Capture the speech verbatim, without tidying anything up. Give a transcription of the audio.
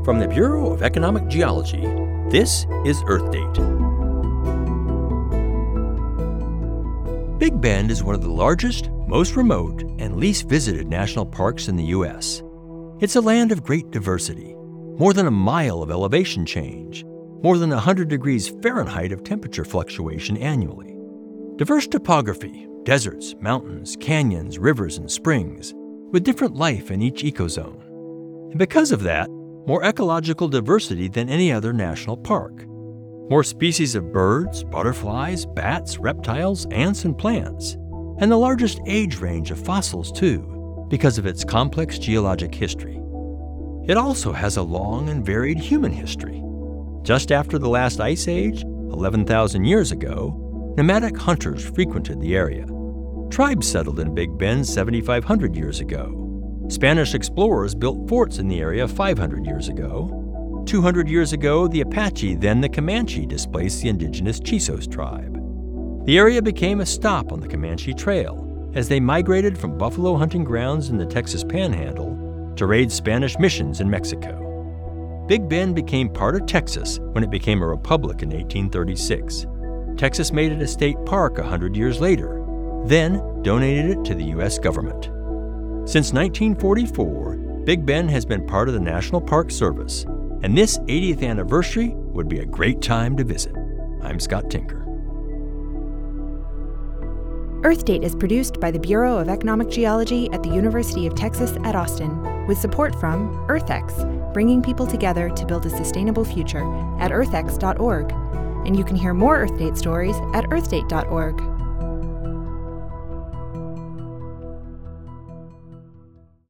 From the Bureau of Economic Geology, this is Earth Date. Big Bend is one of the largest, most remote, and least visited national parks in the U S. It's a land of great diversity, more than a mile of elevation change, more than one hundred degrees Fahrenheit of temperature fluctuation annually. Diverse topography, deserts, mountains, canyons, rivers, and springs, with different life in each ecozone. And because of that, more ecological diversity than any other national park. More species of birds, butterflies, bats, reptiles, ants, and plants. And the largest age range of fossils, too, because of its complex geologic history. It also has a long and varied human history. Just after the last ice age, eleven thousand years ago, nomadic hunters frequented the area. Tribes settled in Big Bend seventy-five hundred years ago. Spanish explorers built forts in the area five hundred years ago. two hundred years ago, the Apache, then the Comanche, displaced the indigenous Chisos tribe. The area became a stop on the Comanche Trail as they migrated from buffalo hunting grounds in the Texas Panhandle to raid Spanish missions in Mexico. Big Bend became part of Texas when it became a republic in eighteen thirty-six. Texas made it a state park one hundred years later, then donated it to the U S government. Since nineteen forty-four, Big Bend has been part of the National Park Service, and this eightieth anniversary would be a great time to visit. I'm Scott Tinker. Earth Date is produced by the Bureau of Economic Geology at the University of Texas at Austin, with support from EarthX, bringing people together to build a sustainable future at earth x dot org. And you can hear more Earth Date stories at earth date dot org.